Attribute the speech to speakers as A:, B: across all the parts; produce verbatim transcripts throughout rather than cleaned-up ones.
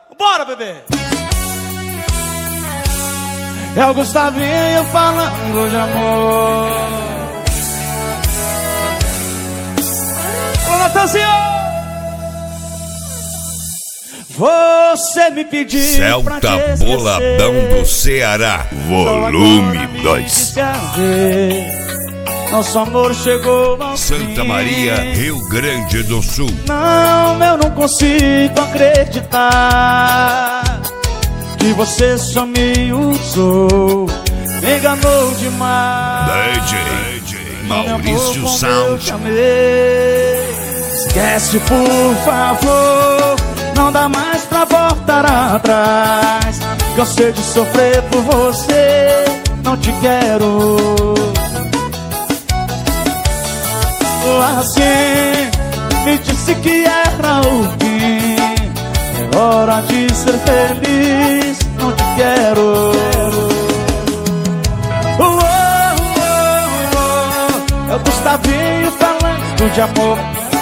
A: Bora, bebê! É o Gustavinho falando de amor. Ô, Natanzinho! Você me pediu
B: Celta
A: pra te
B: Boladão do Ceará, volume dois.
A: Nosso amor chegou ao
B: Santa
A: fim.
B: Maria, Rio Grande do Sul.
A: Não, eu não consigo acreditar que você só me usou, me enganou demais.
B: D J Maurício Sound.
A: Esquece, por favor, não dá mais pra voltar atrás. Cansei de sofrer por você, não te quero. Assim, me disse que era o fim. É hora de ser feliz, não te quero. Oh, oh, oh, oh. É o Gustavinho falando de amor.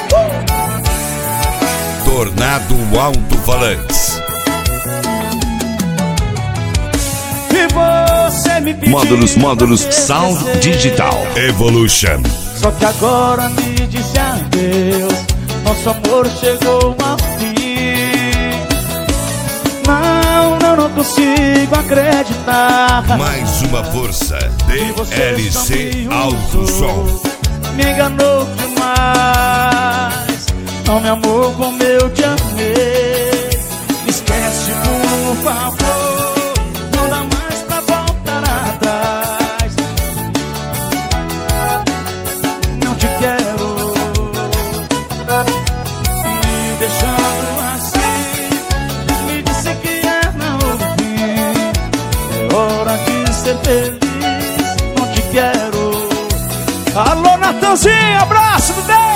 B: Tornado Alto-Falantes.
A: E você me pediu
C: Módulos, módulos, Sound Digital
B: Evolution.
A: Só que agora me disse adeus, nosso amor chegou ao fim. Não, não, não consigo acreditar.
B: Mais uma força, D L C Alto Som.
A: Me enganou demais, não me amou como eu te amei. Esquece, por favor, não dá mais pra voltar atrás. Não te quero, me deixando assim. Me disse que era o fim. É hora de ser feliz, não te quero. Alô, Natanzinho, abraço do Deus.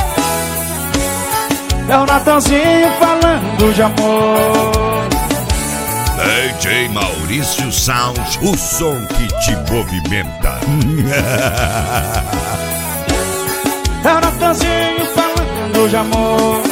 A: É o Natanzinho falando de amor.
B: D J Maurício Sound, o som que te movimenta.
A: É o Natanzinho falando de amor.